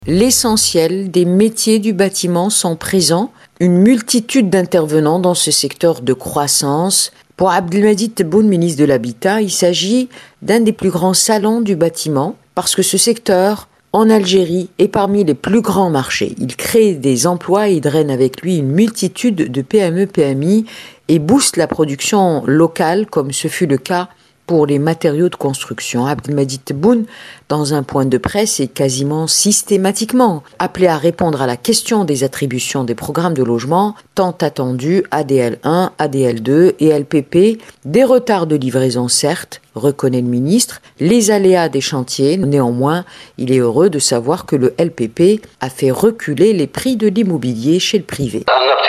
L'essentiel des métiers du bâtiment sont présents, une multitude d'intervenants dans ce secteur de croissance. Pour Abdelmajid Tebboune, ministre de l'Habitat, il s'agit d'un des plus grands salons du bâtiment parce que ce secteur, en Algérie, est parmi les plus grands marchés. Il crée des emplois et il draine avec lui une multitude de PME, PMI et booste la production locale comme ce fut le cas pour les matériaux de construction. Abdelmajid Tebboune, dans un point de presse, est quasiment systématiquement appelé à répondre à la question des attributions des programmes de logement tant attendus ADL1, ADL2 et LPP, des retards de livraison certes, reconnaît le ministre, les aléas des chantiers. Néanmoins, il est heureux de savoir que le LPP a fait reculer les prix de l'immobilier chez le privé.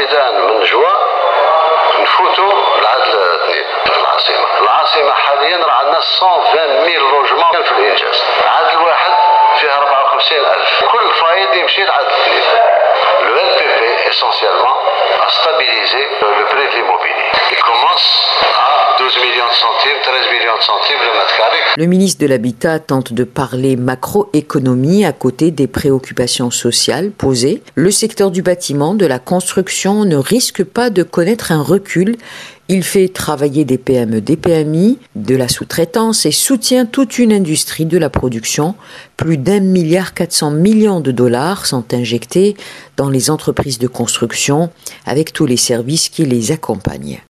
العاصمة حاليا راه عندنا 120 ميل لوجمون في الإنجاز. عدد الواحد فيها 54,000. كل فايض يمشي لعدد اثنين. Le LPP essentiellement a stabilisé le prix de l'immobilier. Il commence à 12 millions de centimes, 13 millions de centimes le mètre carré. Le ministre de l'Habitat tente de parler macroéconomie à côté des préoccupations sociales posées. Le secteur du bâtiment, de la construction ne risque pas de connaître un recul. Il fait travailler des PME, des PMI, de la sous-traitance et soutient toute une industrie de la production. Plus d'1,4 milliard de dollars sont injectés dans les entreprises de construction avec tous les services qui les accompagnent.